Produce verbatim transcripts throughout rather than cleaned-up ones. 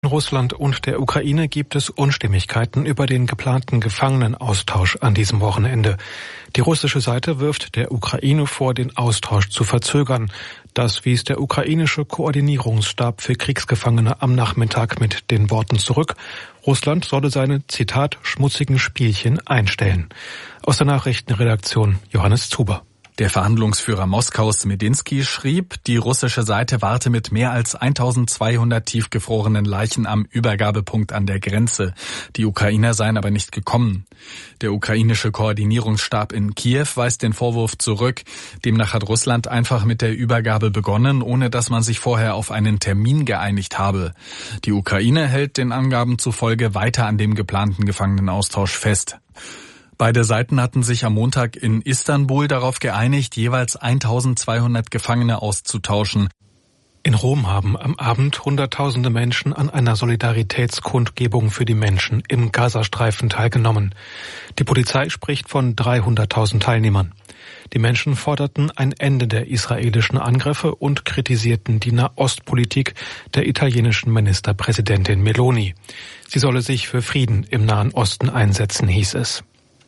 Russland und der Ukraine gibt es Unstimmigkeiten über den geplanten Gefangenenaustausch an diesem Wochenende. Die russische Seite wirft der Ukraine vor, den Austausch zu verzögern. Das wies der ukrainische Koordinierungsstab für Kriegsgefangene am Nachmittag mit den Worten zurück: Russland solle seine, Zitat, schmutzigen Spielchen einstellen. Aus der Nachrichtenredaktion Johannes Zuber. Der Verhandlungsführer Moskaus Medinsky schrieb, die russische Seite warte mit mehr als eintausendzweihundert tiefgefrorenen Leichen am Übergabepunkt an der Grenze. Die Ukrainer seien aber nicht gekommen. Der ukrainische Koordinierungsstab in Kiew weist den Vorwurf zurück. Demnach hat Russland einfach mit der Übergabe begonnen, ohne dass man sich vorher auf einen Termin geeinigt habe. Die Ukraine hält den Angaben zufolge weiter an dem geplanten Gefangenenaustausch fest. Beide Seiten hatten sich am Montag in Istanbul darauf geeinigt, jeweils eintausendzweihundert Gefangene auszutauschen. In Rom haben am Abend Hunderttausende Menschen an einer Solidaritätskundgebung für die Menschen im Gazastreifen teilgenommen. Die Polizei spricht von dreihunderttausend Teilnehmern. Die Menschen forderten ein Ende der israelischen Angriffe und kritisierten die Nahostpolitik der italienischen Ministerpräsidentin Meloni. Sie solle sich für Frieden im Nahen Osten einsetzen, hieß es.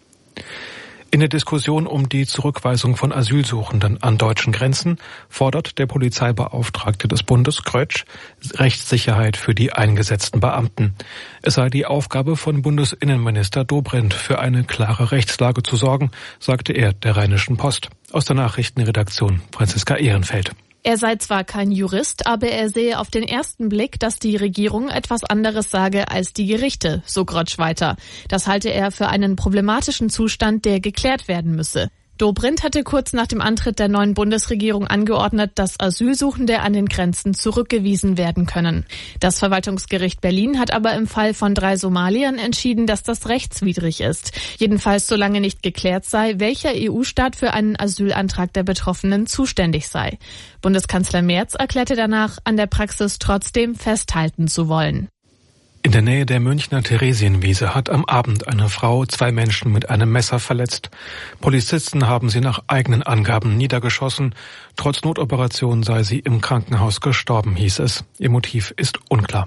In der Diskussion um die Zurückweisung von Asylsuchenden an deutschen Grenzen fordert der Polizeibeauftragte des Bundes, Krötsch, Rechtssicherheit für die eingesetzten Beamten. Es sei die Aufgabe von Bundesinnenminister Dobrindt, für eine klare Rechtslage zu sorgen, sagte er der Rheinischen Post. Aus der Nachrichtenredaktion Franziska Ehrenfeld. Er sei zwar kein Jurist, aber er sehe auf den ersten Blick, dass die Regierung etwas anderes sage als die Gerichte, so Grotsch weiter. Das halte er für einen problematischen Zustand, der geklärt werden müsse. Dobrindt hatte kurz nach dem Antritt der neuen Bundesregierung angeordnet, dass Asylsuchende an den Grenzen zurückgewiesen werden können. Das Verwaltungsgericht Berlin hat aber im Fall von drei Somaliern entschieden, dass das rechtswidrig ist. Jedenfalls solange nicht geklärt sei, welcher E U-Staat für einen Asylantrag der Betroffenen zuständig sei. Bundeskanzler Merz erklärte danach, an der Praxis trotzdem festhalten zu wollen. In der Nähe der Münchner Theresienwiese hat am Abend eine Frau zwei Menschen mit einem Messer verletzt. Polizisten haben sie nach eigenen Angaben niedergeschossen. Trotz Notoperation sei sie im Krankenhaus gestorben, hieß es. Ihr Motiv ist unklar.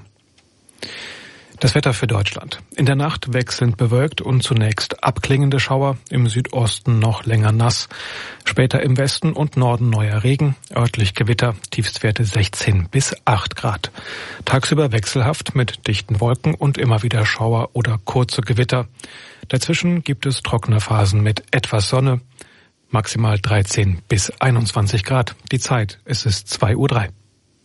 Das Wetter für Deutschland. In der Nacht wechselnd bewölkt und zunächst abklingende Schauer, im Südosten noch länger nass. Später im Westen und Norden neuer Regen, örtlich Gewitter, Tiefstwerte sechzehn bis acht Grad. Tagsüber wechselhaft mit dichten Wolken und immer wieder Schauer oder kurze Gewitter. Dazwischen gibt es trockene Phasen mit etwas Sonne, maximal dreizehn bis einundzwanzig Grad. Die Zeit, es ist zwei Uhr drei.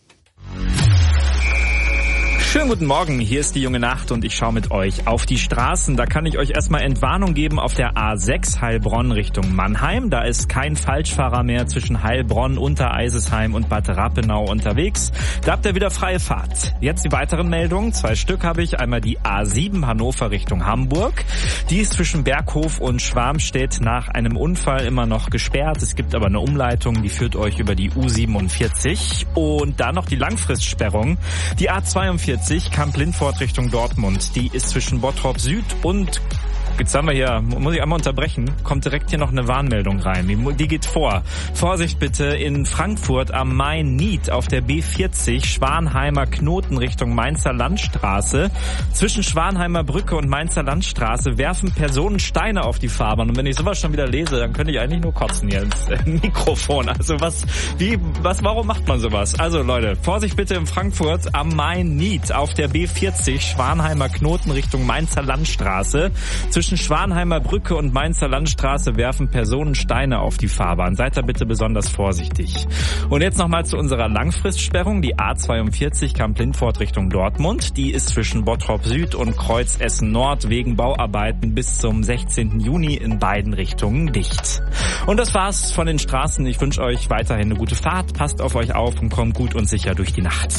Schönen guten Morgen, hier ist die junge Nacht und ich schaue mit euch auf die Straßen. Da kann ich euch erstmal Entwarnung geben auf der A sechs Heilbronn Richtung Mannheim. Da ist kein Falschfahrer mehr zwischen Heilbronn, Untereisesheim und Bad Rappenau unterwegs. Da habt ihr wieder freie Fahrt. Jetzt die weiteren Meldungen. Zwei Stück habe ich. Einmal die A sieben Hannover Richtung Hamburg. Die ist zwischen Berghof und Schwarmstedt nach einem Unfall immer noch gesperrt. Es gibt aber eine Umleitung, die führt euch über die U siebenundvierzig. Und dann noch die Langfristsperrung. Die A zweiundvierzig Kamp-Lindfort Richtung Dortmund. Die ist zwischen Bottrop Süd und... Jetzt haben wir hier, muss ich einmal unterbrechen, kommt direkt hier noch eine Warnmeldung rein. Die, die geht vor. Vorsicht bitte in Frankfurt am Main-Nied auf der B vierzig, Schwanheimer Knoten Richtung Mainzer Landstraße. Zwischen Schwanheimer Brücke und Mainzer Landstraße werfen Personen Steine auf die Fahrbahn. Und wenn ich sowas schon wieder lese, dann könnte ich eigentlich nur kotzen hier ins äh, Mikrofon. Also was, wie, was, warum macht man sowas? Also Leute, Vorsicht bitte in Frankfurt am Main-Nied auf der B vierzig, Schwanheimer Knoten Richtung Mainzer Landstraße. Zwischen Schwanheimer Brücke und Mainzer Landstraße werfen Personen Steine auf die Fahrbahn. Seid da bitte besonders vorsichtig. Und jetzt nochmal zu unserer Langfristsperrung. Die A zweiundvierzig Kamp-Lindfort Richtung Dortmund. Die ist zwischen Bottrop Süd und Kreuz Essen Nord wegen Bauarbeiten bis zum sechzehnten Juni in beiden Richtungen dicht. Und das war's von den Straßen. Ich wünsche euch weiterhin eine gute Fahrt. Passt auf euch auf und kommt gut und sicher durch die Nacht.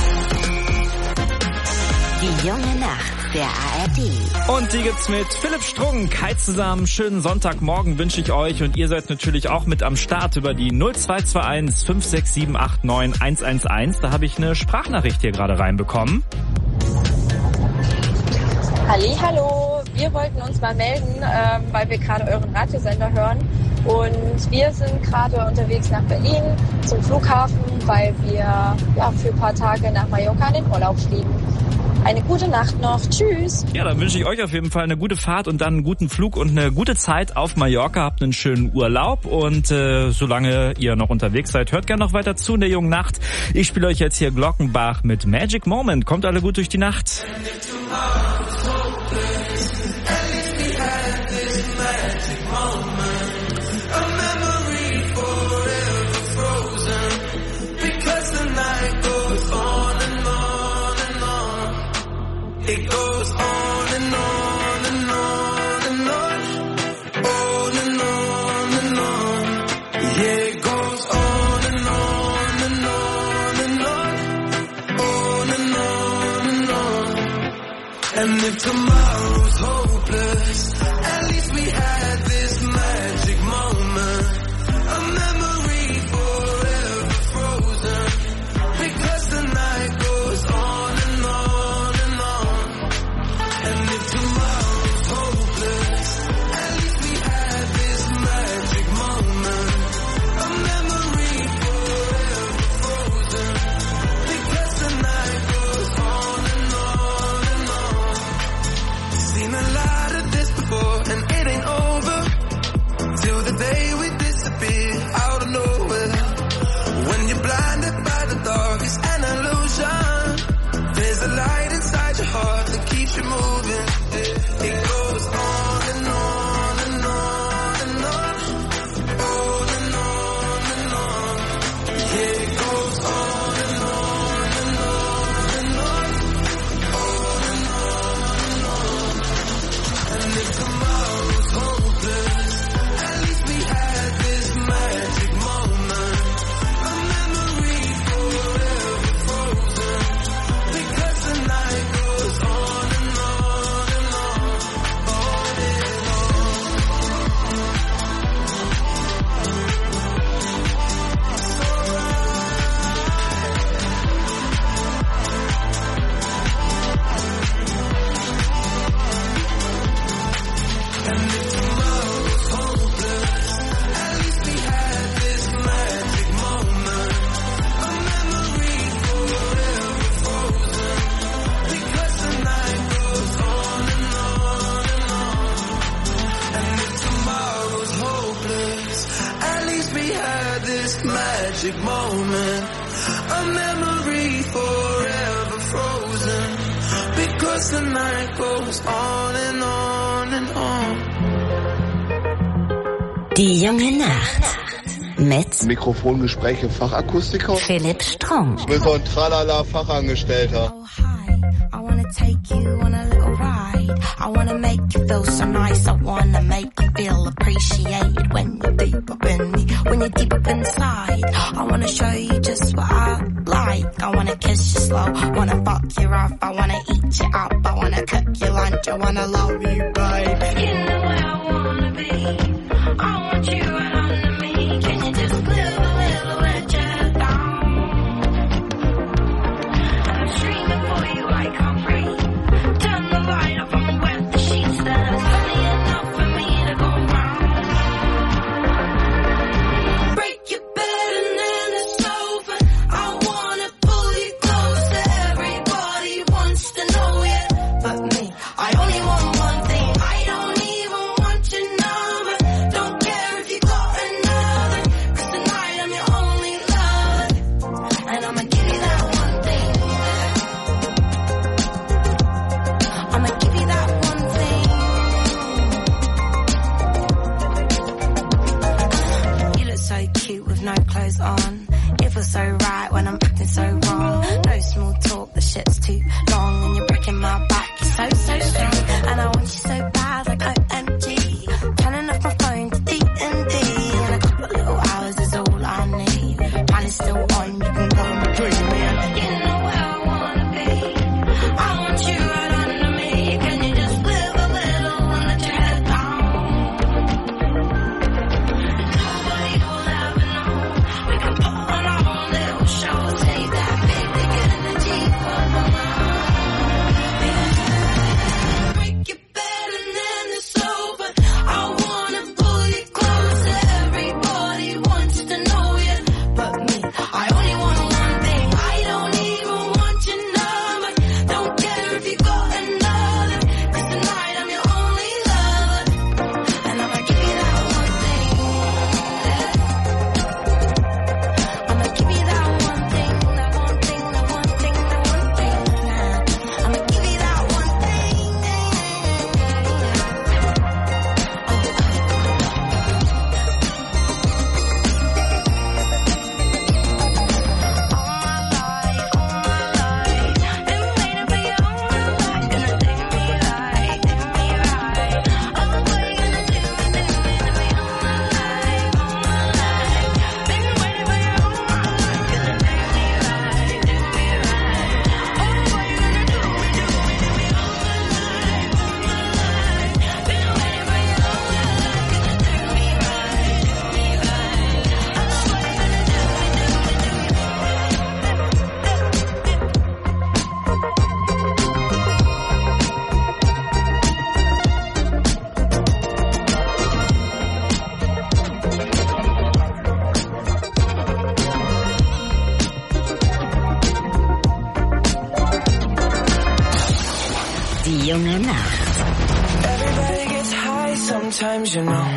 Die junge Nacht, der A R D. Und die gibt's mit Philipp Strunk. Hi zusammen, schönen Sonntagmorgen wünsche ich euch und ihr seid natürlich auch mit am Start über die null zwei zwei eins fünf sechs sieben acht neun eins eins eins. Da habe ich eine Sprachnachricht hier gerade reinbekommen. Halli, hallo, wir wollten uns mal melden, ähm, weil wir gerade euren Radiosender hören. Und wir sind gerade unterwegs nach Berlin zum Flughafen, weil wir ja für ein paar Tage nach Mallorca in den Urlaub fliegen. Eine gute Nacht noch. Tschüss. Ja, dann wünsche ich euch auf jeden Fall eine gute Fahrt und dann einen guten Flug und eine gute Zeit auf Mallorca. Habt einen schönen Urlaub und äh, solange ihr noch unterwegs seid, hört gerne noch weiter zu in der jungen Nacht. Ich spiele euch jetzt hier Glockenbach mit Magic Moment. Kommt alle gut durch die Nacht. It goes on and on and on and on, on and on and on. Yeah, it goes on and on and on and on, on and on and on. And if tomorrow's hopeless, at least we had this magic moment, a memory forever frozen, because the night goes on and on. And if tomorrow's hopeless, at least we had this magic moment, a memory forever frozen, because the night goes on and on and on. Seen a lot of this before and it ain't over, till the day we disappear out of nowhere. When you're blinded by the dark, it's an illusion. There's a light inside your heart that keeps you moving. It goes on and on and on and on, on and on and on. Yeah, it goes on and on and on and on, on and on and on. And if tomorrow's hopeless, at least we had this magic moment, a memory forever frozen, because the night goes on and on and on, on and on. It's alright. And if tomorrow's hopeless, at least we had this magic moment, a memory forever frozen, because the night goes on and on and on. And if tomorrow's hopeless, at least we had this magic moment, a memory forever frozen, because the night goes on and on and on. Die junge Nacht mit Mikrofongespräche Fachakustiker Philipp Strunk. Ich bin so ein Tralala-Fachangestellter. Oh hi, I wanna take you on a little ride. I wanna make you feel so nice. I wanna make you feel appreciated when you're deep up in me, when you're deep up inside. I wanna show you just what I like. I wanna kiss you slow, wanna fuck you rough. I wanna eat you up, I wanna cook you lunch. I wanna love you, babe. You know where I wanna be. I want you right under me. Can you just live a little let your head down? And I'm streaming for you like I'm free. Turn the light off and wet the sheets. There's plenty enough for me to go round. Break your bed and then it's over. I wanna pull you closer. Everybody wants to know it, but me. I only want one thing. I don't even want your number. Don't care if you got another, 'cause tonight I'm your only lover, and I'ma give you that one thing. I'ma give you that one thing. You look so cute with no clothes on. You feel so right when I'm acting so wrong. No small talk, the shit's too long, and you're breaking my back. You're so, so strong, and I want you so bad like O M G. Turning off my phone to D and D, and a couple little hours is all I need. Plan is still on, you can go and between me. You know where I wanna be. I want you right under me. Can you just live a little and let your head down? Nobody will ever know. We can put on our own little show. Save that big, big energy for my mind. Break your bed. Die junge Nacht. Everybody gets high sometimes, you know.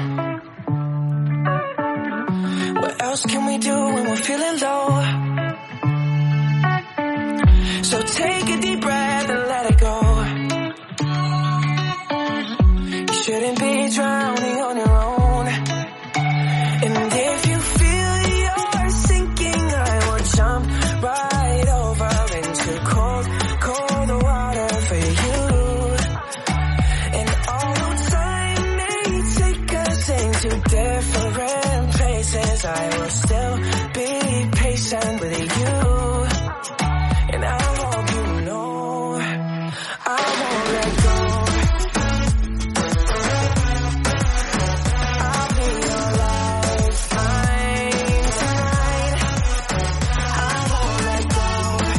What else can we do when we're feeling low? So take a deep breath and let it go. You shouldn't be drowning on your own. And if you feel you're sinking, I will jump right over into cold, cold water for you. And although time may take us into different places, I will still be patient with you. And I hope you know I won't let go. I'll be your lifeline tonight. I won't let go.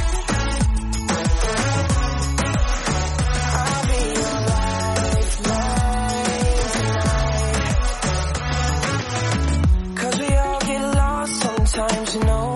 I'll be your lifeline tonight. 'Cause we all get lost sometimes, you know.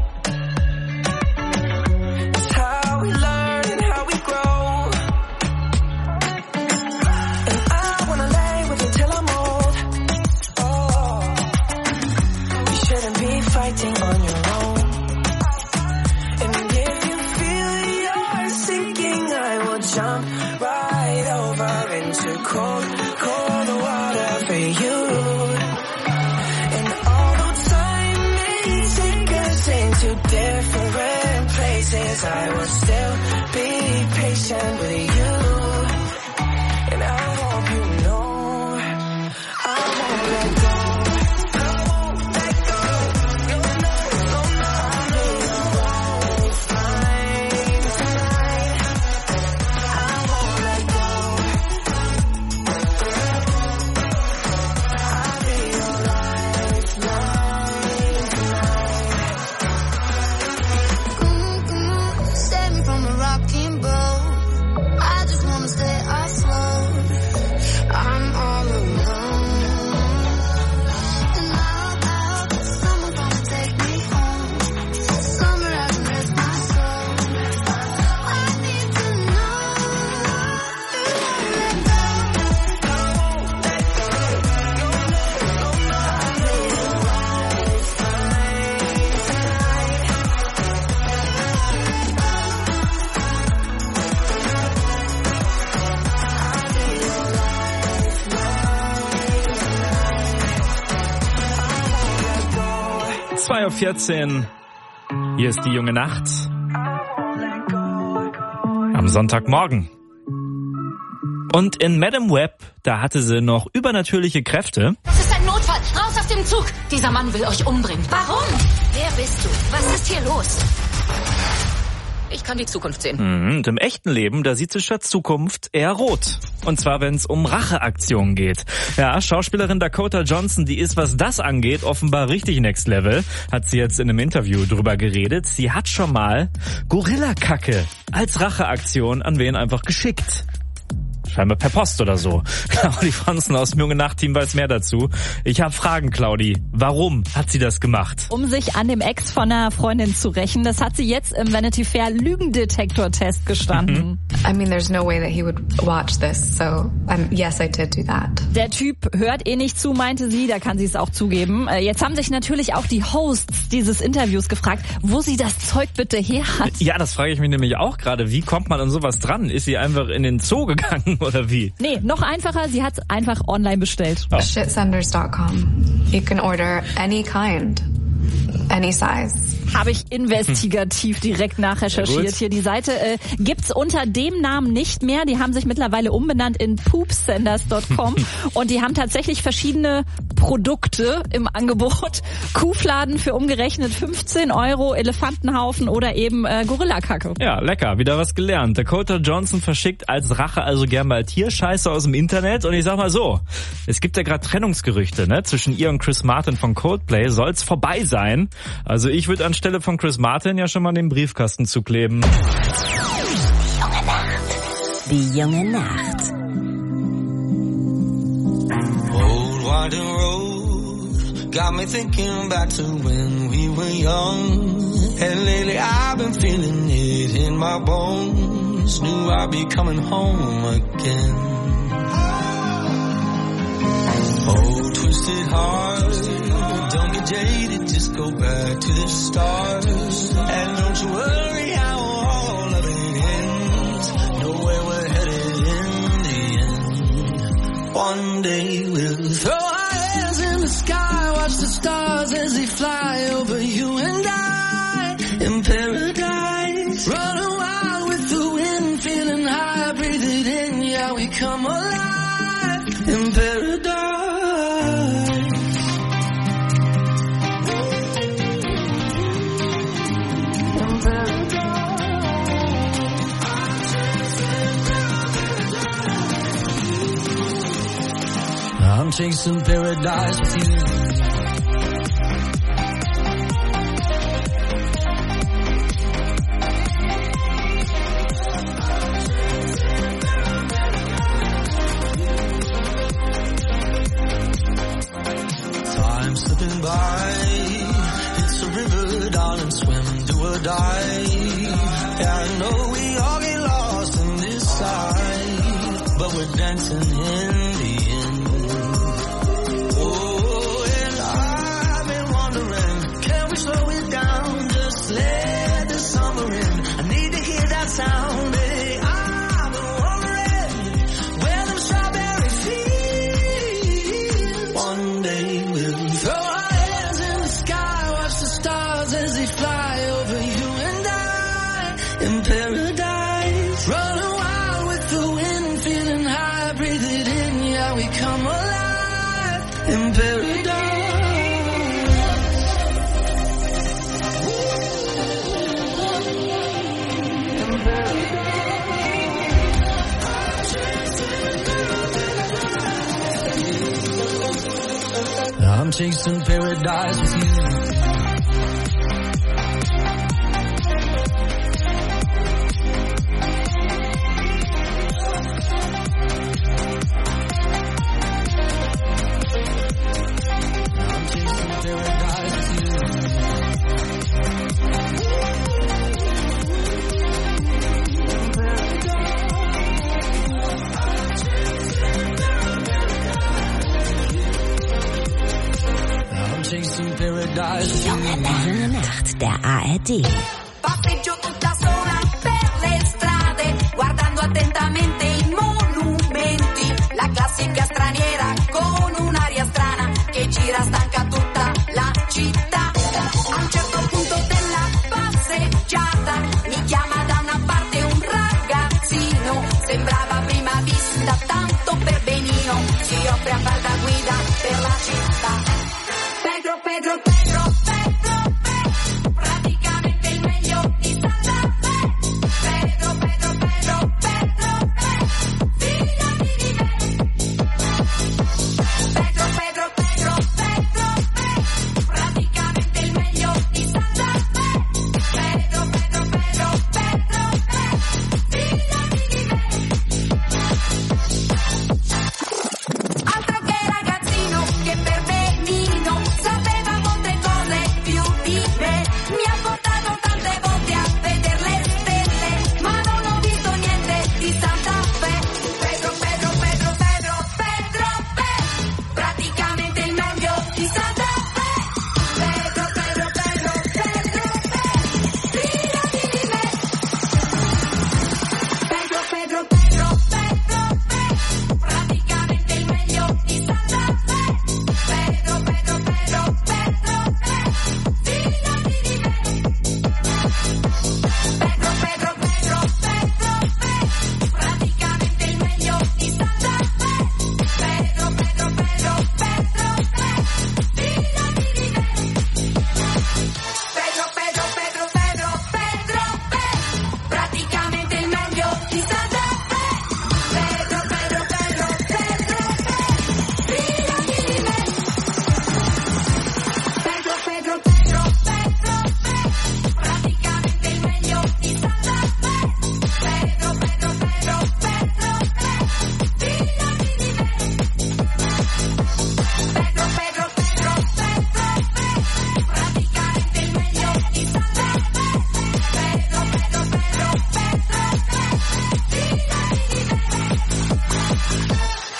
Fighting on your own. And if you feel you're sinking, I will jump right over into cold, cold water for you. And although time may take us into different places, I will still be patient with you. And I hope you know I won't let go. zwei Uhr vierzehn. Hier ist die junge Nacht. Am Sonntagmorgen. Und in Madame Web, da hatte sie noch übernatürliche Kräfte. Das ist ein Notfall. Raus aus dem Zug. Dieser Mann will euch umbringen. Warum? Wer bist du? Was ist hier los? Ich kann die Zukunft sehen. Mhm, und im echten Leben, da sieht sie statt Zukunft eher rot. Und zwar, wenn es um Racheaktionen geht. Ja, Schauspielerin Dakota Johnson, die ist, was das angeht, offenbar richtig next level. Hat sie jetzt in einem Interview drüber geredet. Sie hat schon mal Gorillakacke als Racheaktion an wen einfach geschickt. Scheinbar per Post oder so. Claudi Franzen aus dem Junge Nacht-Team weiß mehr dazu. Ich habe Fragen, Claudi. Warum hat sie das gemacht? Um sich an dem Ex von einer Freundin zu rächen. Das hat sie jetzt im Vanity Fair Lügendetektor-Test gestanden. I mean, there's no way that he would watch this, so um, yes, I did do that. Der Typ hört eh nicht zu, meinte sie, da kann sie es auch zugeben. Jetzt haben sich natürlich auch die Hosts dieses Interviews gefragt, wo sie das Zeug bitte her hat. Ja, das frage ich mich nämlich auch gerade. Wie kommt man an sowas dran? Ist sie einfach in den Zoo gegangen oder wie? Nee, noch einfacher, sie hat es einfach online bestellt. Oh. shitsenders dot com. You can order any kind, any size. Habe ich investigativ direkt nachrecherchiert. Hier die Seite äh, gibt's unter dem Namen nicht mehr. Die haben sich mittlerweile umbenannt in poopsenders dot com und die haben tatsächlich verschiedene Produkte im Angebot. Kuhfladen für umgerechnet fünfzehn Euro, Elefantenhaufen oder eben äh, Gorillakacke. Ja, lecker. Wieder was gelernt. Dakota Johnson verschickt als Rache also gern mal Tierscheiße aus dem Internet. Und ich sag mal so, es gibt ja gerade Trennungsgerüchte, ne? Zwischen ihr und Chris Martin von Coldplay soll's vorbei sein. Also ich würde anstelle von Chris Martin ja schon mal den Briefkasten zukleben. Die junge Nacht. Old winding road got me thinking back to when we were young. And lately I've been feeling it in my bones. always knew I'd be coming home again. Oh, twisted heart, don't get jaded, just go back to the start. And don't you worry how all of it ends. Know where we're headed in the end. One day we'll throw our hands in the sky, watch the stars as they fly over you and I. In paradise, running wild with the wind, feeling high, breathe it in, yeah, we come alive. In paradise. I'm chasing paradise with you. Time slipping by, it's a river, darling, swim, do or die. Yeah, I know we all get lost in this side, but we're dancing in the end. Let the summer in. I need to hear that sound, baby. I've been wondering where them strawberries feel. One day we'll throw our hands in the sky, watch the stars as they fly over you and I. In paradise, running wild with the wind, feeling high, breathe it in, yeah, we come alive. In paradise. I'm chasing paradise with you. Die Junge Nacht der A R D. Passeggio tutta sola per le strade, guardando attentamente i monumenti. La classica straniera con un'aria strana che gira stanca tutta la città. A un certo punto della passeggiata mi chiama da una parte un ragazzino. Sembrava a prima vista tanto per benino. Si offre a far da guida per la città. Pedro, Pedro, Pedro, Pedro, Pedro, praticamente il meglio di Santa Fe. Pedro, Pedro, Pedro, Pedro, Pedro,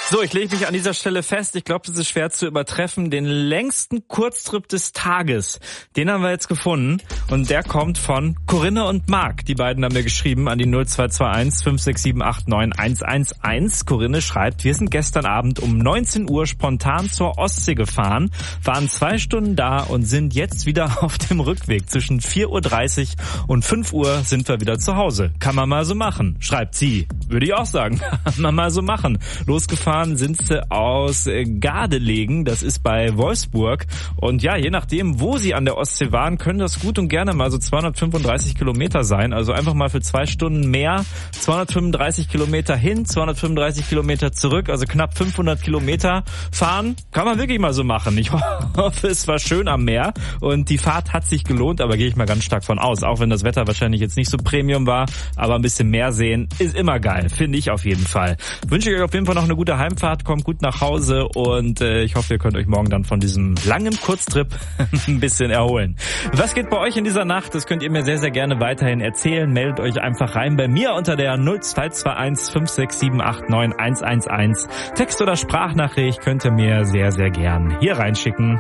So, ich lege mich an dieser Stelle fest. Ich glaube, das ist schwer zu übertreffen. Den längsten Kurztrip des Tages, den haben wir jetzt gefunden. Und der kommt von Corinne und Marc. Die beiden haben mir geschrieben an die null zwei zwei eins fünf sechs sieben acht neun eins eins eins. Corinne schreibt, wir sind gestern Abend um neunzehn Uhr spontan zur Ostsee gefahren, waren zwei Stunden da und sind jetzt wieder auf dem Rückweg. Zwischen vier Uhr dreißig und fünf Uhr sind wir wieder zu Hause. Kann man mal so machen, schreibt sie. Würde ich auch sagen. Kann man mal so machen. Losgefahren sind sie aus Gardelegen, das ist bei Wolfsburg. Und ja, je nachdem, wo sie an der Ostsee waren, können das gut und gerne mal so zweihundertfünfunddreißig Kilometer sein. Also einfach mal für zwei Stunden mehr. zweihundertfünfunddreißig Kilometer hin, zweihundertfünfunddreißig Kilometer zurück, also knapp fünfhundert Kilometer fahren. Kann man wirklich mal so machen. Ich hoffe, es war schön am Meer und die Fahrt hat sich gelohnt, aber gehe ich mal ganz stark von aus. Auch wenn das Wetter wahrscheinlich jetzt nicht so Premium war, aber ein bisschen mehr sehen ist immer geil, finde ich auf jeden Fall. Wünsche ich euch auf jeden Fall noch eine gute Heimfahrt, kommt gut nach Hause und äh, ich hoffe, ihr könnt euch morgen dann von diesem langen Kurztrip ein bisschen erholen. Was geht bei euch in dieser Nacht? Das könnt ihr mir sehr, sehr gerne weiterhin erzählen. Meldet euch einfach rein bei mir unter der null zwei zwei eins fünf sechs sieben acht neun eins eins eins. Text oder Sprachnachricht könnt ihr mir sehr, sehr gern hier reinschicken.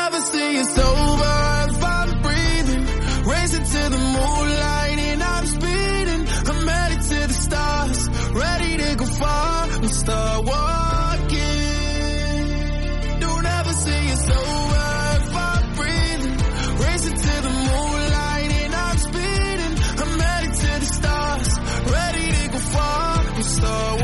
Start walking. Don't ever say it's over if I'm breathing. Racing to the moonlight and I'm speeding. I'm headed to the stars, ready to go far and start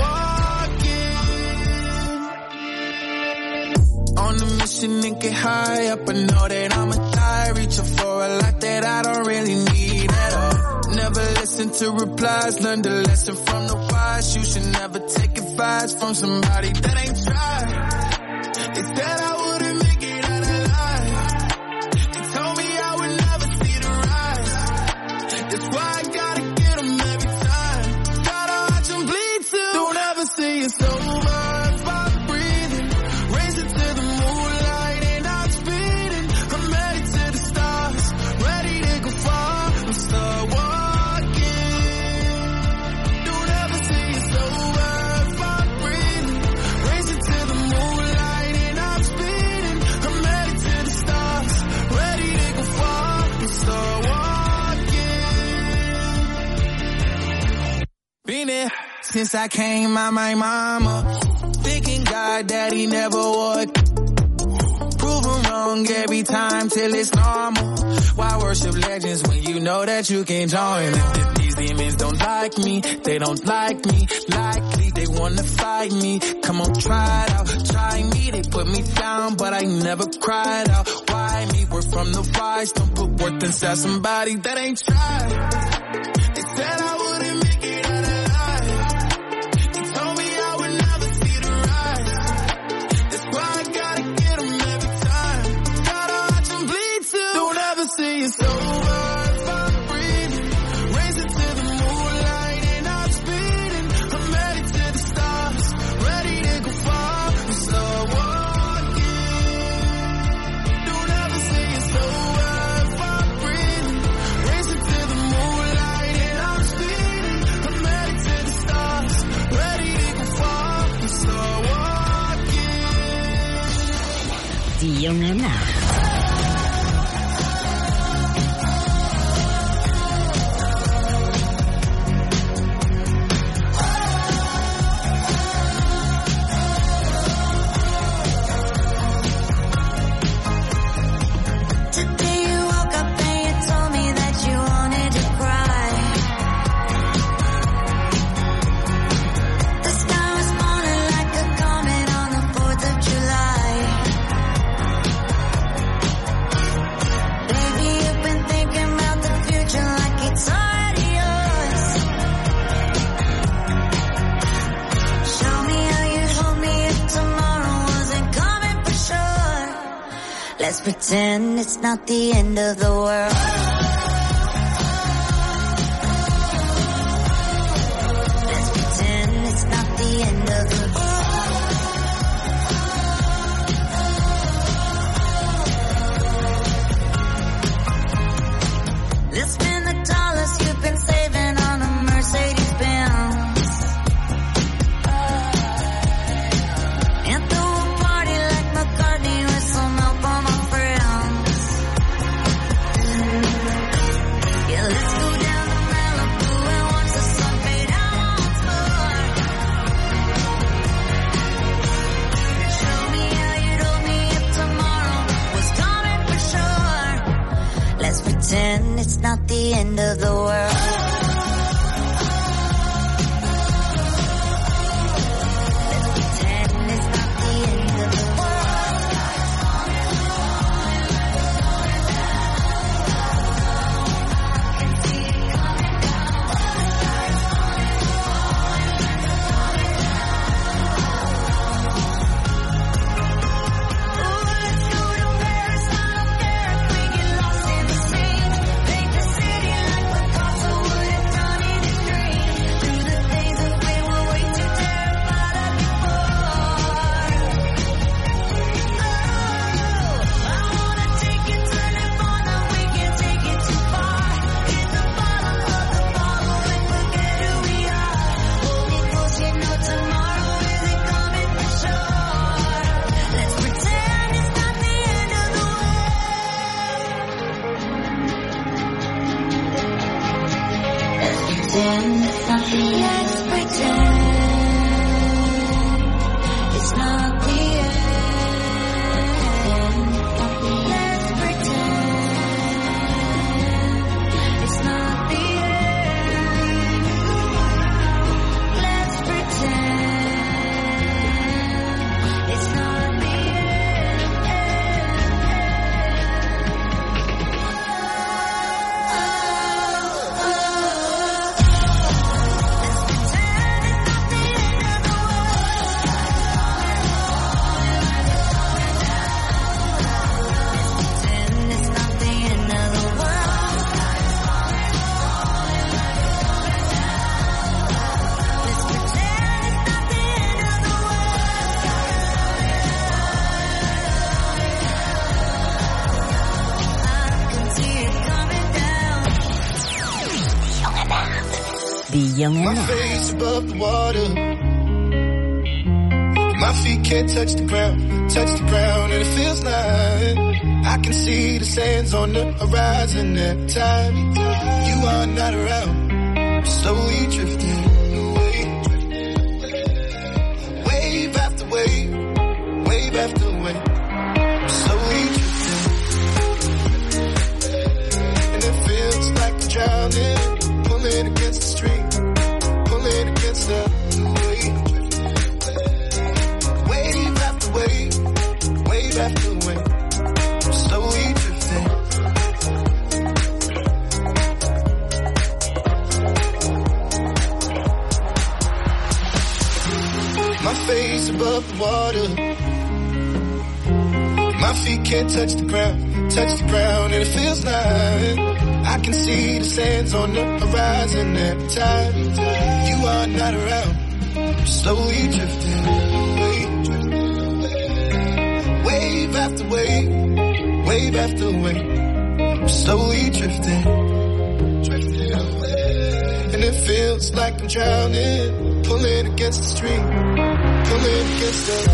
walking. On a mission and get high up, I know that I'ma die. Reaching for a lot that I don't really need at all. Never listen to replies, learn the lesson from the wise. You should never take advice from somebody that ain't tried. They said I wouldn't make it out alive. They told me I would never see the rise. That's why I gotta get them every time. Gotta watch them bleed too. Don't ever say it's over if I'm breathing. Racing to the moonlight and I'm speeding. I'm headed to the stars, ready to go far and start walking. Since I came out my mama, thinking God that he never would. Prove him wrong every time till it's normal. Why worship legends when you know that you can join them? If these demons don't like me, they don't like me. Likely they wanna fight me. Come on, try it out, try me. They put me down, but I never cried out. Why me? We're from the wise. Don't put worth inside somebody that ain't tried. They said I wouldn't make it out alive. It's over if I'm breathing. Racing to the moonlight and I'm speeding. I'm headed to the stars, ready to go far and start walking. Don't ever say it's over if I'm breathing. Racing to the moonlight and I'm speeding. I'm headed to the stars, ready to go far and start walking. Die junge Nacht. Let's pretend it's not the end of the world. Let's pretend it's not the end of the world. Let's spend the dollars you've been saving on a Mercedes Benz. the end of the world. My face above the water. My feet can't touch the ground, touch the ground, and it feels like I can see the sands on the horizon every time you are not around. I'm slowly drifting away, wave after wave, wave after wave. I'm slowly drifting, and it feels like I'm drowning, pulling against the stream. Against the wave, wave after wave, wave after wave, I'm slowly drifting. My face above the water, my feet can't touch the ground, touch the ground, and it feels like I can see the sands on the horizon every time you are not around. I'm slowly drifting away, wave after wave, wave after wave. I'm slowly drifting, drifting away, and it feels like I'm drowning, pulling against the stream, pulling against the.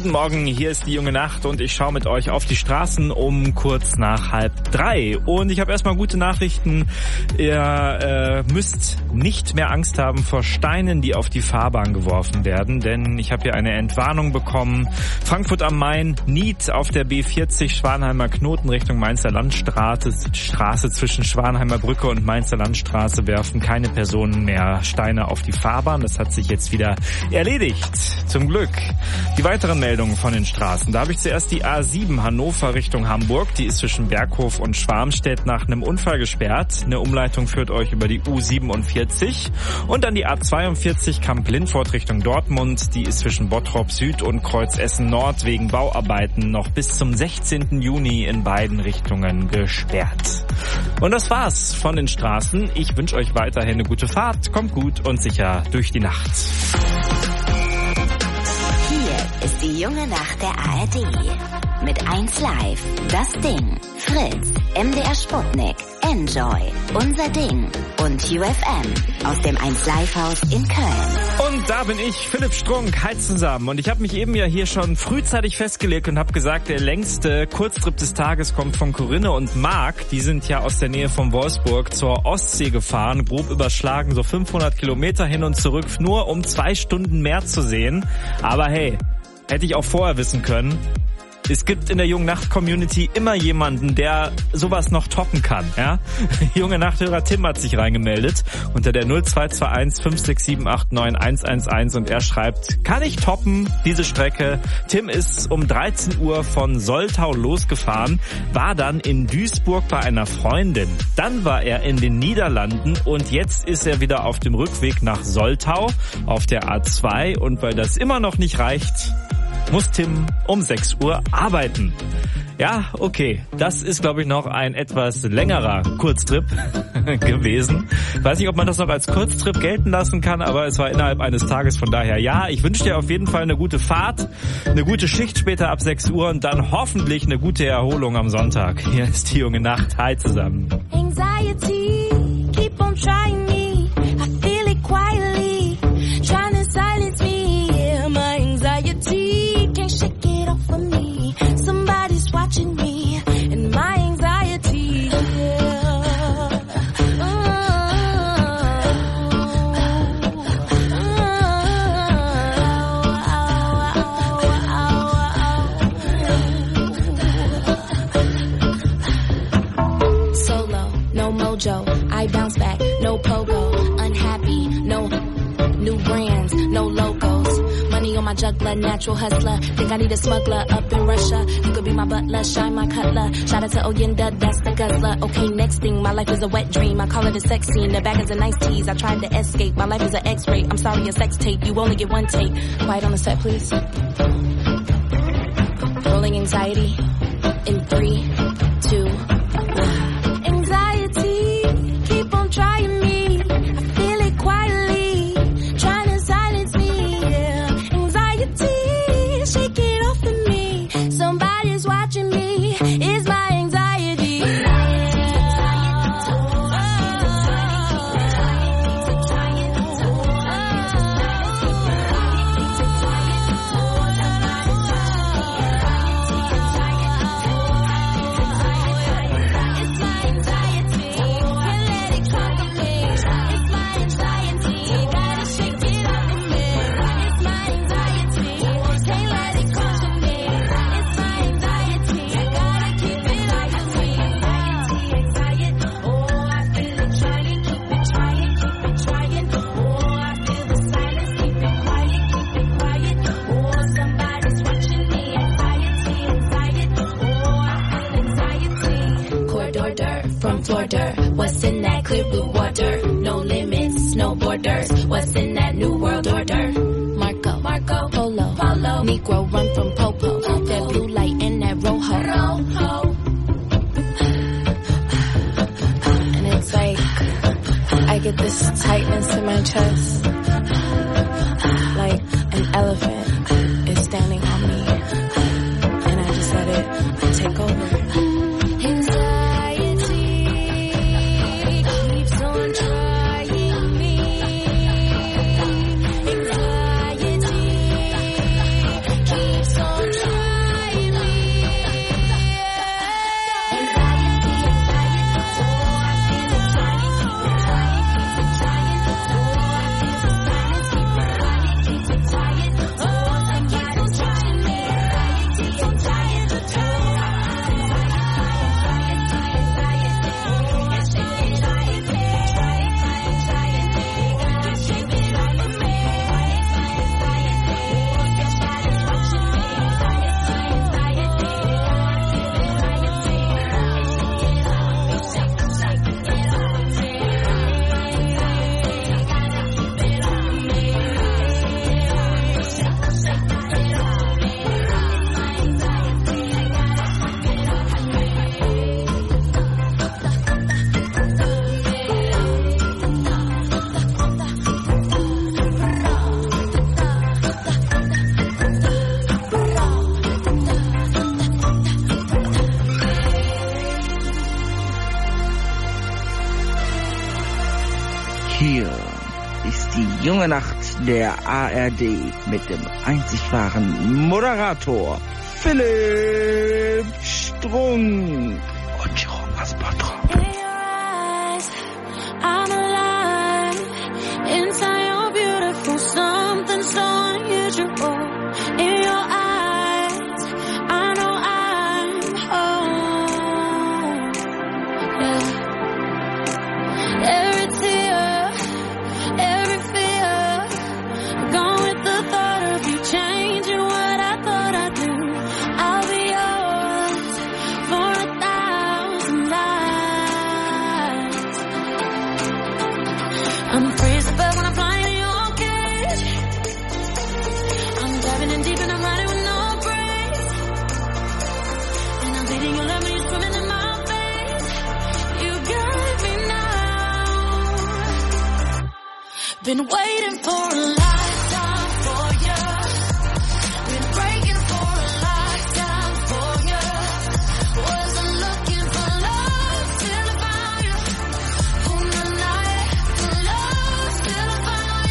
guten Morgen, hier ist die junge Nacht und ich schaue mit euch auf die Straßen um kurz nach halb drei. Und ich habe erstmal gute Nachrichten. Ihr äh, müsst nicht mehr Angst haben vor Steinen, die auf die Fahrbahn geworfen werden, denn ich habe hier eine Entwarnung bekommen. Frankfurt am Main, Nied auf der B vierzig Schwanheimer Knoten Richtung Mainzer Landstraße, Straße zwischen Schwanheimer Brücke und Mainzer Landstraße werfen keine Personen mehr Steine auf die Fahrbahn. Das hat sich jetzt wieder erledigt, zum Glück. Die weiteren Meldungen von den Straßen. Da habe ich zuerst die A sieben Hannover Richtung Hamburg. Die ist zwischen Berghof und Schwarmstedt nach einem Unfall gesperrt. Eine Umleitung führt euch über die U siebenundvierzig. Und dann die A zweiundvierzig Kamp-Lindfort Richtung Dortmund. Die ist zwischen Bottrop Süd und Kreuz Essen Nord wegen Bauarbeiten noch bis zum sechzehnten Juni in beiden Richtungen gesperrt. Und das war's von den Straßen. Ich wünsche euch weiterhin eine gute Fahrt. Kommt gut und sicher durch die Nacht. Hier ist die junge Nacht der A R D. Mit eins Live, das Ding, Fritz, M D R Sputnik, Enjoy, Unser Ding und U F M aus dem eins Live Haus in Köln. Und da bin ich, Philipp Strunk, hi zusammen. Und ich habe mich eben ja hier schon frühzeitig festgelegt und habe gesagt, der längste Kurztrip des Tages kommt von Corinne und Marc. Die sind ja aus der Nähe von Wolfsburg zur Ostsee gefahren, grob überschlagen, so fünfhundert Kilometer hin und zurück, nur um zwei Stunden mehr zu sehen. Aber hey, hätte ich auch vorher wissen können. Es gibt in der Jungen Nacht Community immer jemanden, der sowas noch toppen kann, ja? Junge Nachthörer Tim hat sich reingemeldet unter der null zwei zwei eins fünf sechs sieben acht neun eins eins eins und er schreibt, kann ich toppen diese Strecke? Tim ist um dreizehn Uhr von Soltau losgefahren, war dann in Duisburg bei einer Freundin. Dann war er in den Niederlanden und jetzt ist er wieder auf dem Rückweg nach Soltau auf der A zwei und weil das immer noch nicht reicht, muss Tim um sechs Uhr arbeiten. Ja, okay. Das ist, glaube ich, noch ein etwas längerer Kurztrip gewesen. Ich weiß nicht, ob man das noch als Kurztrip gelten lassen kann, aber es war innerhalb eines Tages. Von daher, ja, ich wünsche dir auf jeden Fall eine gute Fahrt, eine gute Schicht später ab sechs Uhr und dann hoffentlich eine gute Erholung am Sonntag. Hier ist die junge Nacht. Hi zusammen. Anxiety, keep on trying me. I feel it quietly, trying to silence me. Yeah, my anxiety. Shake it off of me. Somebody's watching me and my anxiety. Yeah. Solo, no mojo. I bounce back, no pogo. Unhappy, no new brands, no logos. Money on my juggler, natural hustler. Think I need a smuggler up in Russia. You could be my butler, shine my cutler. Shout out to Oyenda, that's the guzzler. Okay, next thing, my life is a wet dream. I call it a sex scene. The bag is a nice tease. I tried to escape. My life is an X-ray. I'm sorry, a sex tape. You only get one take. Quiet on the set, please. Rolling anxiety in three, two, one. Anxiety, keep on trying me. I feel it quietly, trying to silence me. Yeah. Anxiety, shake it off of me. Somebody's watching me. It's my anxiety. From Florida, what's in that clear blue water? No limits, no borders. What's in that new world order? Marco, Marco, Polo, Polo. Negro run from Popo. That blue light and that Rojo. Rojo. And it's like I get this tightness in my chest, like an elephant is standing on me, and I just let it take over. So Hier ist die junge Nacht der A R D mit dem einzig wahren Moderator Philipp Strunk und Jerome Aspatrop. I'm alive inside your beautiful something so unusual in your eyes. I know I'm home. Yeah. Every tear, every fear, gone with the thought of you changing what I thought I'd do. I'll be yours for a thousand lives. I'm free as a bird when I'm flying in your cage. I'm diving in deep and I'm riding with no brakes. And I'm bleeding your love when you're swimming in my face. You got me now. Been waiting for a lifetime for you. Been breaking for a lifetime for you. Wasn't looking for love till I found you. On the night for love till I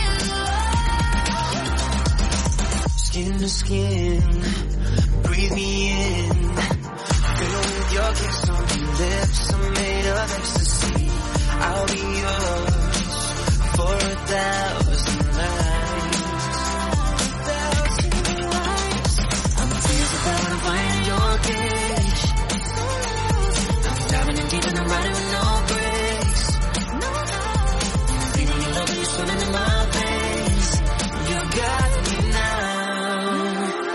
found you. Skin to skin, breathe me in. Fill with your kiss on your lips, I'm made of ecstasy. I'll be yours for a thousand nights. I'm tears of when I'm flying in your cage. I'm diving in deep and I'm riding with no brakes. I'm feeling your love when you're swimming in my veins. You got me now.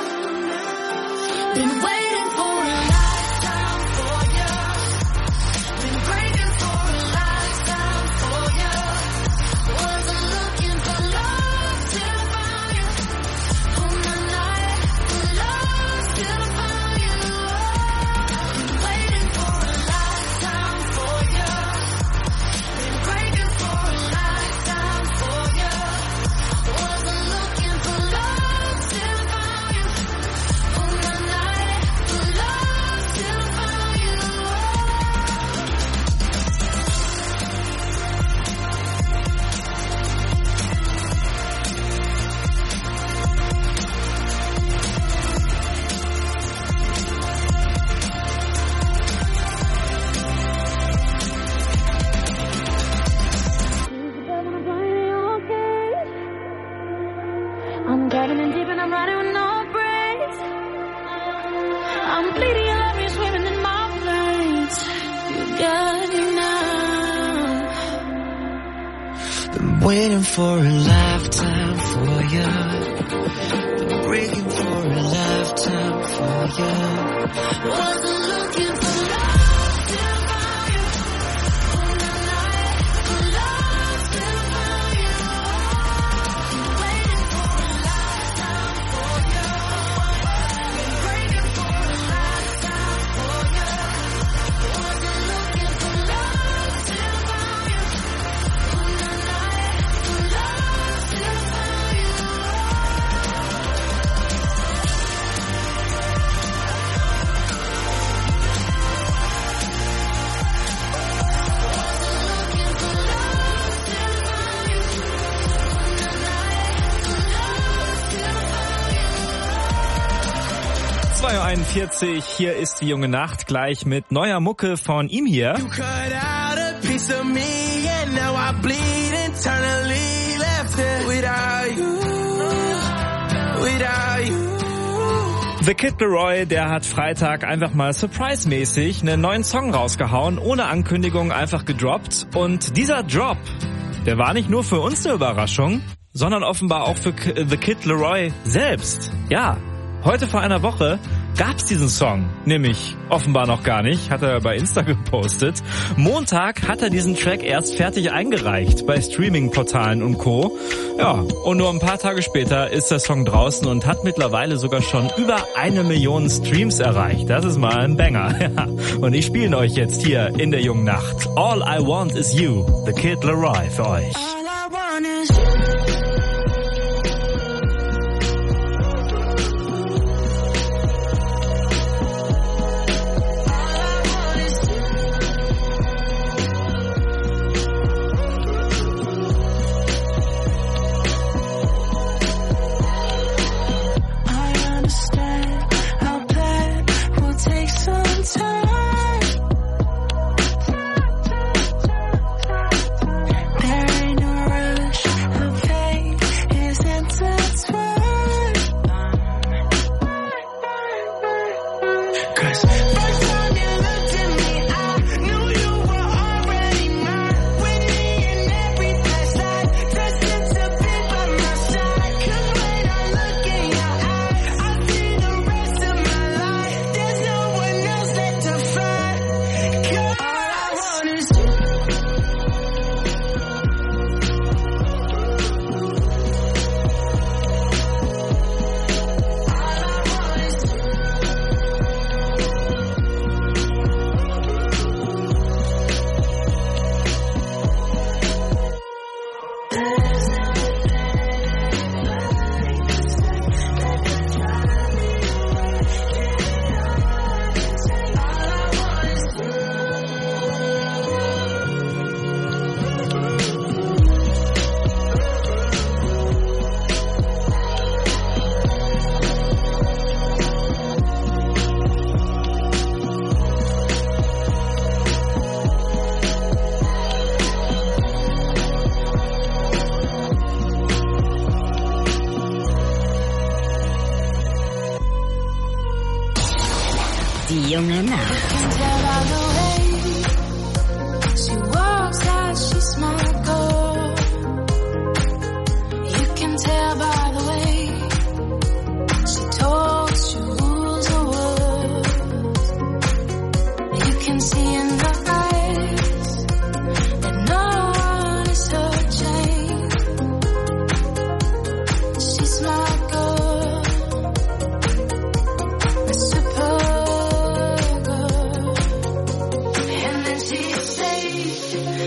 Been waiting for a lifetime for you. Been breaking for a lifetime for you. Wasn't looking for love till I found you. On the night for love till I found you. Been waiting for a lifetime for you. Been breaking for a lifetime for you. Wasn't looking for love till I found you. On the night for love till I found you. I'm diving in deep and I'm riding with no brakes. I'm bleeding your love, you're swimming in my veins. You got me now. Been waiting for a lifetime for you. Been breaking for a lifetime for you. Wasn't looking for love till I found you. On the night for love till I found you. Been waiting for a lifetime for you. Been breaking for a lifetime for you. Wasn't looking for love till I found you. On the night for love till I found you. zwei Uhr einundvierzig, hier ist die junge Nacht, gleich mit neuer Mucke von ihm hier. You cut out a piece of me and now I bleed internally, left it without you, without you. The Kid Laroi, der hat Freitag einfach mal surprise-mäßig einen neuen Song rausgehauen, ohne Ankündigung einfach gedroppt. Und dieser Drop, der war nicht nur für uns eine Überraschung, sondern offenbar auch für The Kid Laroi selbst. Ja, heute vor einer Woche gab's diesen Song, nämlich offenbar noch gar nicht, hat er bei Insta gepostet. Montag hat er diesen Track erst fertig eingereicht bei Streaming-Portalen und Co. Ja, und nur ein paar Tage später ist der Song draußen und hat mittlerweile sogar schon über eine Million Streams erreicht. Das ist mal ein Banger. Ja. Und ich spiele ihn euch jetzt hier in der jungen Nacht. All I Want Is You, The Kid Laroi für euch. All I want is you.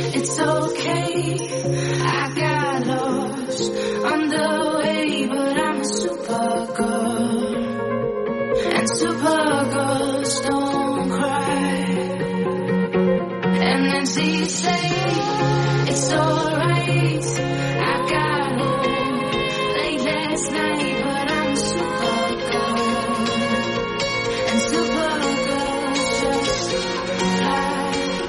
It's okay, I got lost on the way, but I'm a super girl, and super girls don't cry. And then she say, it's alright, I got home late last night, but I'm a super girl, and super girls just fly.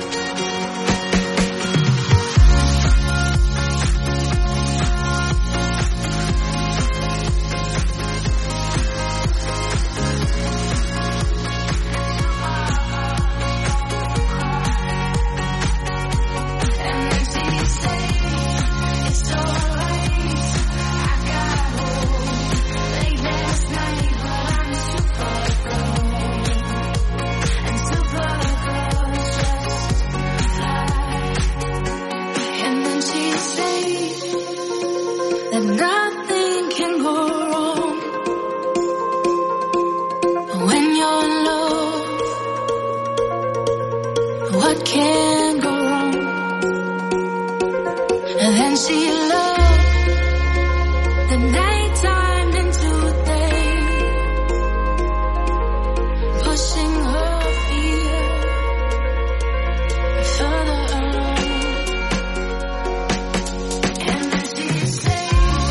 Nothing can go wrong when you're in love. What can go wrong? And then she loved the nighttime into day, pushing her fear further along. And then she said,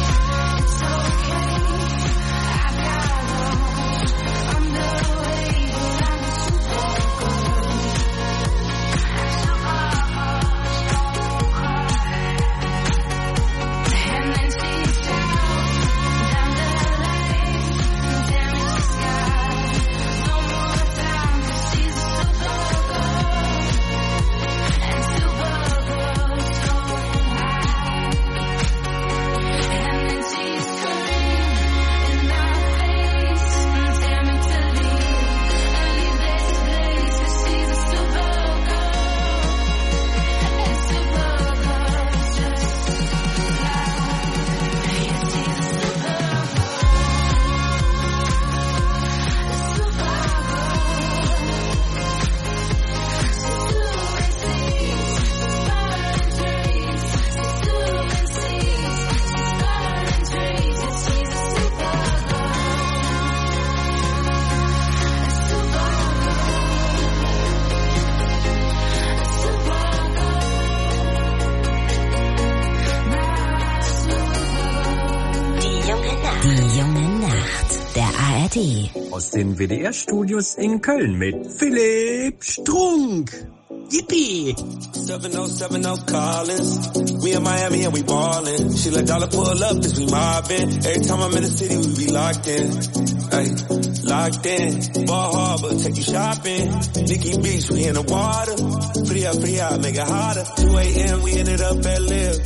Aus den W D R-Studios in Köln mit Philipp Strunk. Yippie! seven oh seven oh Collins. We in Miami and we ballin'. She let dollar pull up as we mobbin'. Every time I'm in the city, we be locked in. Ay, locked in. Ball Harbor, take you shopping. Nikki Beach, we in the water. Free up, free out, make it hotter. two a.m. we ended up at Live.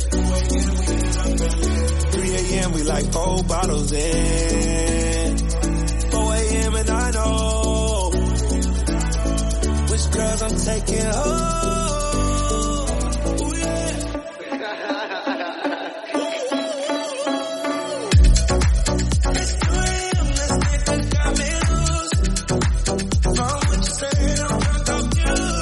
three a.m. we like four bottles in. four a.m. and I know which girls I'm taking home. Ooh, yeah. It's real, let's get the dominoes. From what you said, I'm drunk off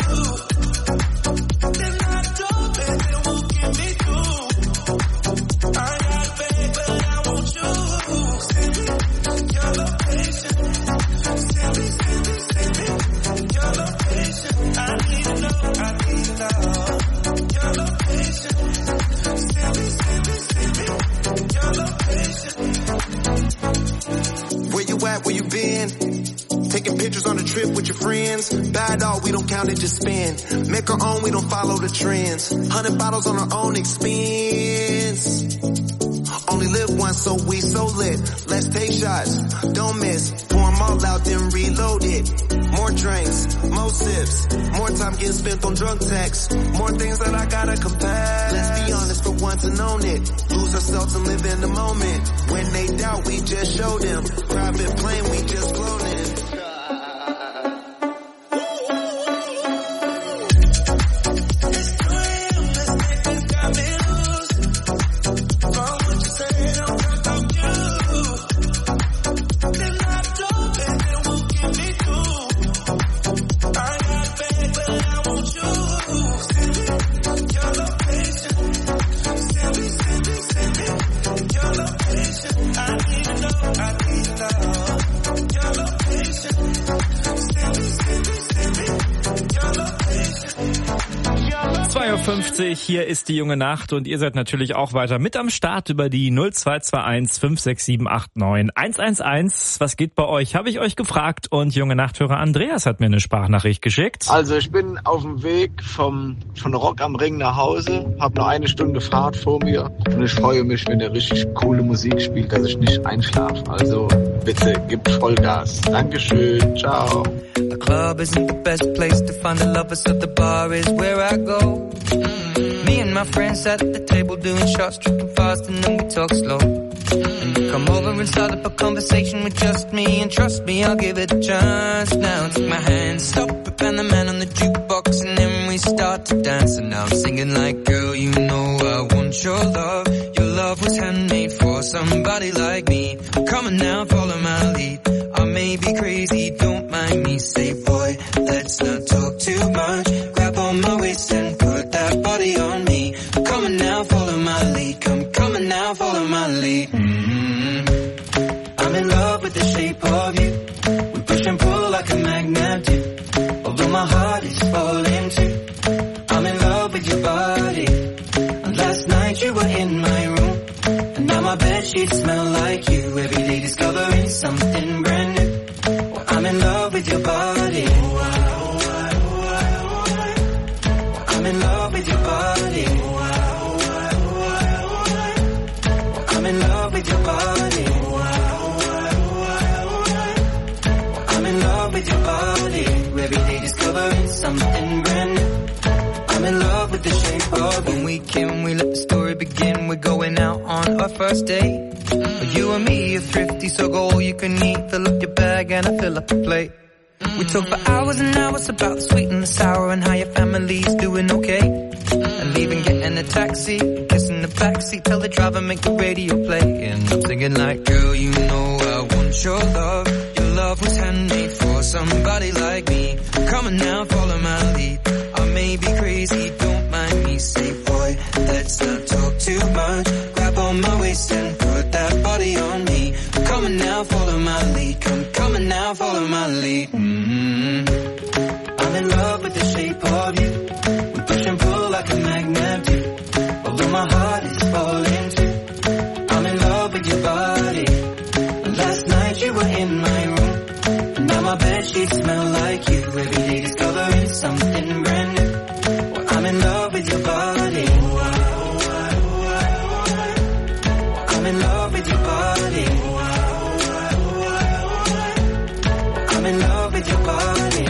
you. Then I don't bet that will get me through. I got faith, but I want you. Send me your location. Send me, send me, send me your location. I need to know, I need to know your location. Send me, send me, send me your location. Where you at, where you been? Taking pictures on a trip with your friends. Bad dog, we don't count it, just spend. Make our own, we don't follow the trends. Hundred bottles on our own expense. Only live once, so we so lit. Let's take shots, don't miss. Pour them all out, then reload it. More drinks, more sips. More time getting spent on drunk texts. More things that I gotta confess. Let's be honest for once and own it. Lose ourselves and live in the moment. When they doubt, we just show them. Private plane, we just floating. I got faith, but I want you. Send me your location. zwei Uhr fünfzig, hier ist die junge Nacht und ihr seid natürlich auch weiter mit am Start über die null zwei zwei eins fünf sechs sieben acht neun eins eins eins. Was geht bei euch? Habe ich euch gefragt und junge Nachthörer Andreas hat mir eine Sprachnachricht geschickt. Also ich bin auf dem Weg vom von Rock am Ring nach Hause, habe noch eine Stunde Fahrt vor mir und ich freue mich, wenn ihr richtig coole Musik spielt, dass ich nicht einschlafe. Also bitte, gebt Vollgas. Dankeschön, ciao. The club isn't the best place to find the lovers, so the bar is where I go. Mm-hmm. Me and my friends at the table doing shots, tripping fast and then we talk slow. Mm-hmm. You come over and start up a conversation with just me, and trust me, I'll give it a chance. Now take my hand, stop it, and the man on the jukebox, and then we start to dance. And now I'm singing like, girl, you know I want your love. Your love was handmade for somebody like me. Come on now, follow my lead. I may be crazy, don't mind me. Say, boy, let's not talk too much. Grab on my waist and put that body on me. Come on now, follow my lead. Come, come on now, follow my lead. Mm-hmm. I'm in love with the shape of you. We push and pull like a magnet do. Although my heart is falling too. I'm in love with your body. And last night you were in my room. And now my bedsheets smell like you. Every day discovering something brand new. Well, I'm in love with your body. I'm in love with your body. I'm in love with your body. I'm in love with your body. Every day discovering something brand new. I'm in love with the shape of you. When we came, we let the story begin. We're going out on our first date. Mm. You and me are thrifty, so go all you can eat. Fill up your bag and I fill up the plate. Mm. We talk for hours and hours about the sweet and the sour and how your family's doing okay. Mm. And leaving, getting a taxi, kissing the backseat, tell the driver make the radio play. And I'm singing like, girl, you know I want your love. Your love was handmade for somebody like me. Come on now, follow my lead. I may be crazy, don't mind me. Say, boy, let's not talk too much. Grab on my waist and put that body on me. Come on now, follow my lead. Come, come on now, follow my lead. Mm-hmm. I'm in love with the shape of you. We push and pull like a magnet do. Although my heart is falling too. I'm in love with your body. Last night you were in my room. And now my bedsheets smell like you. Every day discovering something brand new. Well, I'm in love with your body. I'm in love with your body. I'm in love with your body.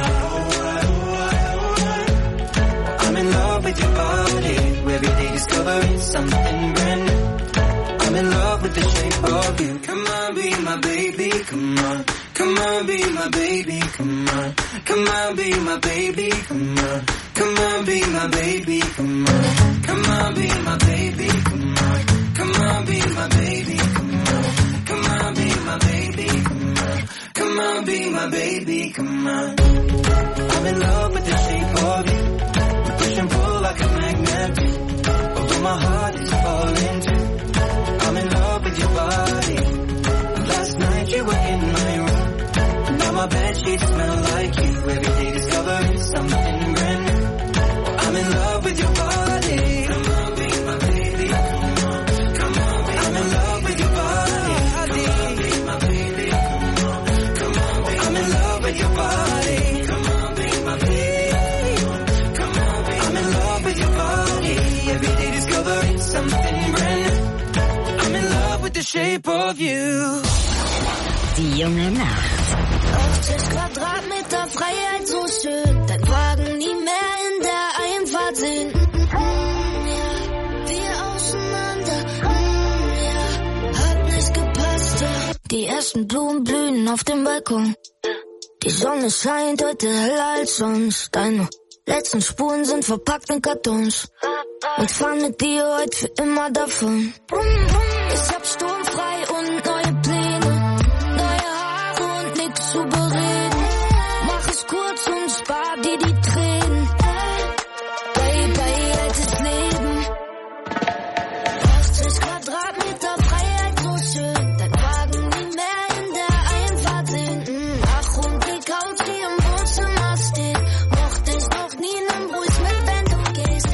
I'm in love with your body. Every day discovering something brand new. I'm in love with the shape of you. Come on, be my baby, come on. Come on, be my baby, come on. Come on, be my baby, come on. Come on, be my baby, come on. Come on, be my baby, come on. Come on, be my baby, come on. Come on, be my baby, come on. Come on, be my baby, come on. I'm in love with the shape of you. We push and pull like a magnet. Although my heart is falling too. I'm in love with your body. Last night you were in my room. Now my bedsheets smell like you. Every day discovering something brand new. I'm in love with your body. Come on, be my baby. Come on, come on, be I'm in love with your body. Come on, be my baby. Come on, come on, be I'm in love with your body. Come on, be my baby. Come on, be I'm in love with your body. Every day discovering something brand new. I'm in love with the shape of you. Die junge Nacht. achtzig Quadratmeter Freiheit, so schön. Dein Wagen nie mehr in der Einfahrt sehen. Mm, ja. Wir auseinander. Mm, ja. Hat nicht gepasst, ja. Die ersten Blumen blühen auf dem Balkon. Die Sonne scheint heute heller als sonst. Deine letzten Spuren sind verpackt in Kartons. Und fahren mit dir heute für immer davon. Ich hab sturmfrei und neue Pläne. Zu bereden, mach es kurz und spar dir die Tränen. Baby, altes Leben. achtzig Quadratmeter Freiheit, so schön. Dein Wagen nie mehr in der Einfahrt sehen. Ach, und die Couch, die im Wohnzimmer steht. Mochte ich noch nie, nimm ruhig mit, wenn du gehst.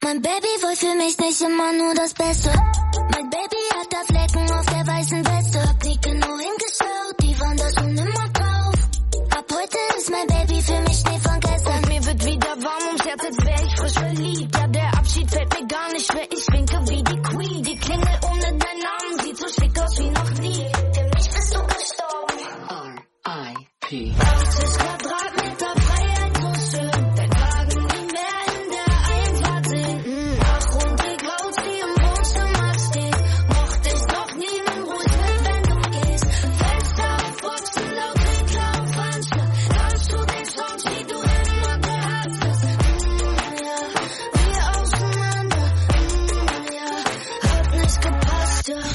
Mein Baby will für mich nicht immer nur das Beste. Mein Baby hat da Flecken auf der weißen Weste. Hab nicht genau hingeschaut, die waren da schon immer drauf. Ab heute ist mein Baby für mich Schnee von gestern. Und mir wird wieder warm ums Herz, als wär ich frisch verliebt. Ja, der Abschied fällt mir gar nicht schwer. Ich winke wie die Queen. Die Klingel ohne deinen Namen sieht so schick aus wie noch nie. Für mich bist du gestorben. R I P achtzig Quadratmeter Freiheit, so schön. Dein Wagen nie mehr in der Einfahrt sehen. Ach, und die Clouds, die im Wohnzimmer steht. Mochte ich noch nie, nimm ruhig mit, wenn du gehst. Fenster auf, Boxen, laut Regler auf Anschlag. Kannst du den Sound, wie du immer gehabt hast. Mm, ja, wir auseinander. Mm, ja, hat nicht gepasst, ja.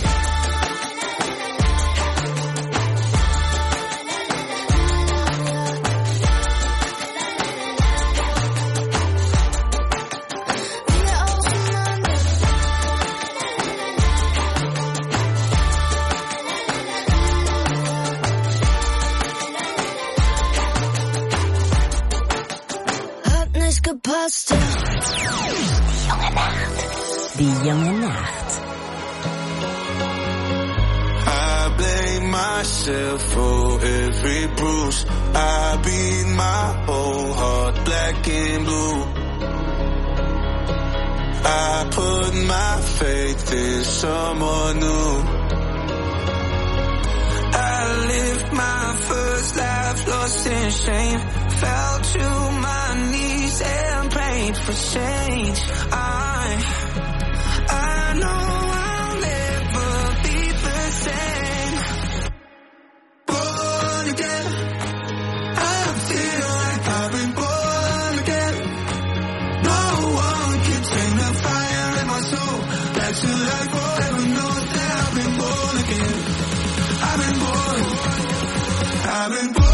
Hat nicht gepasst, ja. Junge Nacht. Die junge Nacht. I blame myself for every bruise. I beat my whole heart black and blue. I put my faith in someone new. I lived my first life lost in shame. Fell to my knees and prayed for change. I, I know I'll never be the same. Born again, I feel like I've been born again. No one can tame the fire in my soul. That's who I forever know that I've been born again. I've been born, I've been born.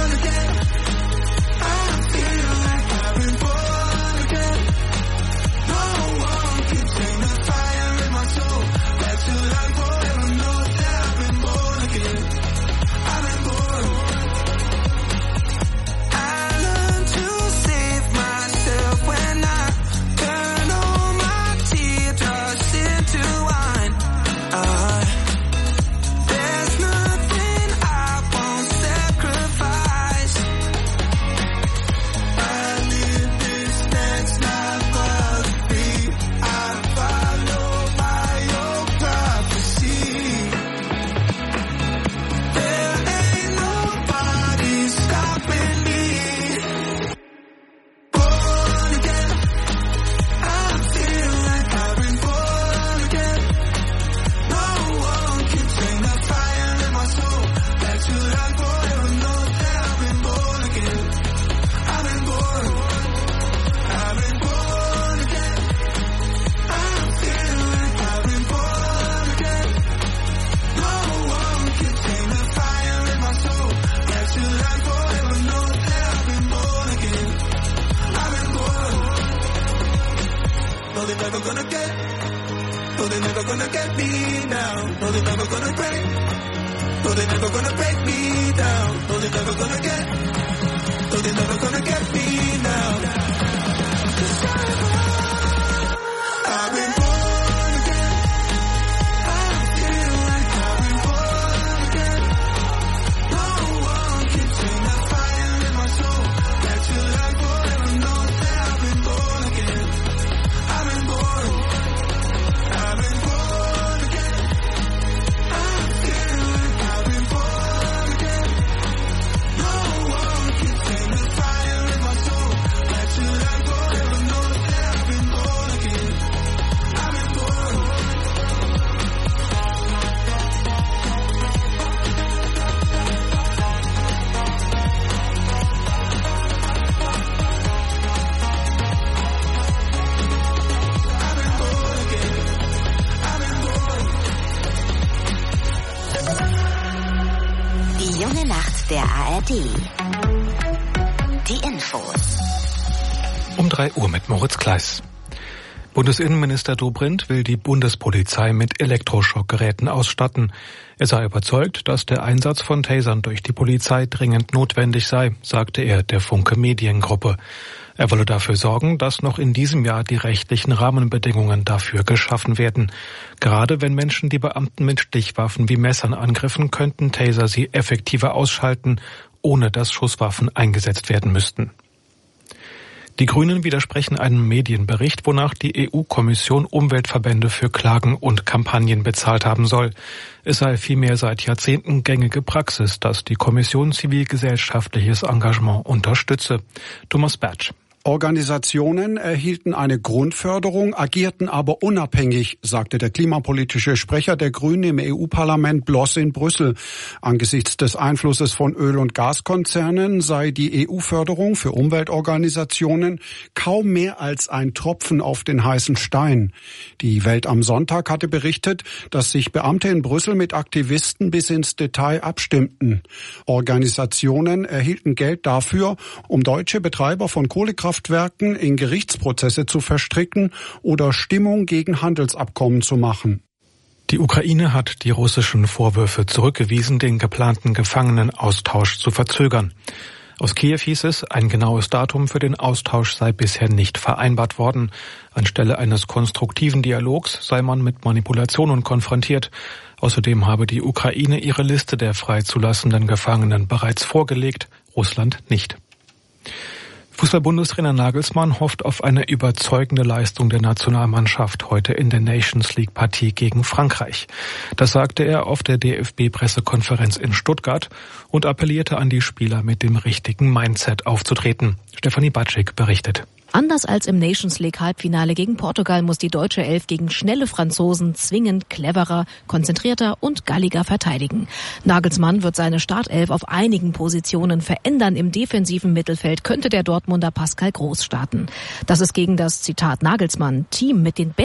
Der A R D. Die Infos. Um drei Uhr mit Moritz Kleiss. Bundesinnenminister Dobrindt will die Bundespolizei mit Elektroschockgeräten ausstatten. Er sei überzeugt, dass der Einsatz von Tasern durch die Polizei dringend notwendig sei, sagte er der Funke Mediengruppe. Er wolle dafür sorgen, dass noch in diesem Jahr die rechtlichen Rahmenbedingungen dafür geschaffen werden. Gerade wenn Menschen die Beamten mit Stichwaffen wie Messern angriffen, könnten Taser sie effektiver ausschalten, ohne dass Schusswaffen eingesetzt werden müssten. Die Grünen widersprechen einem Medienbericht, wonach die E U-Kommission Umweltverbände für Klagen und Kampagnen bezahlt haben soll. Es sei vielmehr seit Jahrzehnten gängige Praxis, dass die Kommission zivilgesellschaftliches Engagement unterstütze. Thomas Batsch. Organisationen erhielten eine Grundförderung, agierten aber unabhängig, sagte der klimapolitische Sprecher der Grünen im E U-Parlament Bloss in Brüssel. Angesichts des Einflusses von Öl- und Gaskonzernen sei die E U-Förderung für Umweltorganisationen kaum mehr als ein Tropfen auf den heißen Stein. Die Welt am Sonntag hatte berichtet, dass sich Beamte in Brüssel mit Aktivisten bis ins Detail abstimmten. Organisationen erhielten Geld dafür, um deutsche Betreiber von Kohlekraftwerken in Gerichtsprozesse zu verstricken oder Stimmung gegen Handelsabkommen zu machen. Die Ukraine hat die russischen Vorwürfe zurückgewiesen, den geplanten Gefangenenaustausch zu verzögern. Aus Kiew hieß es, ein genaues Datum für den Austausch sei bisher nicht vereinbart worden. Anstelle eines konstruktiven Dialogs sei man mit Manipulationen konfrontiert. Außerdem habe die Ukraine ihre Liste der freizulassenden Gefangenen bereits vorgelegt, Russland nicht. Fußball-Bundestrainer Nagelsmann hofft auf eine überzeugende Leistung der Nationalmannschaft heute in der Nations League-Partie gegen Frankreich. Das sagte er auf der D F B-Pressekonferenz in Stuttgart und appellierte an die Spieler, mit dem richtigen Mindset aufzutreten. Stefanie Batschik berichtet. Anders als im Nations League Halbfinale gegen Portugal muss die deutsche Elf gegen schnelle Franzosen zwingend cleverer, konzentrierter und galliger verteidigen. Nagelsmann wird seine Startelf auf einigen Positionen verändern. Im defensiven Mittelfeld könnte der Dortmunder Pascal Groß starten. Das ist gegen das, Zitat Nagelsmann, Team mit den besten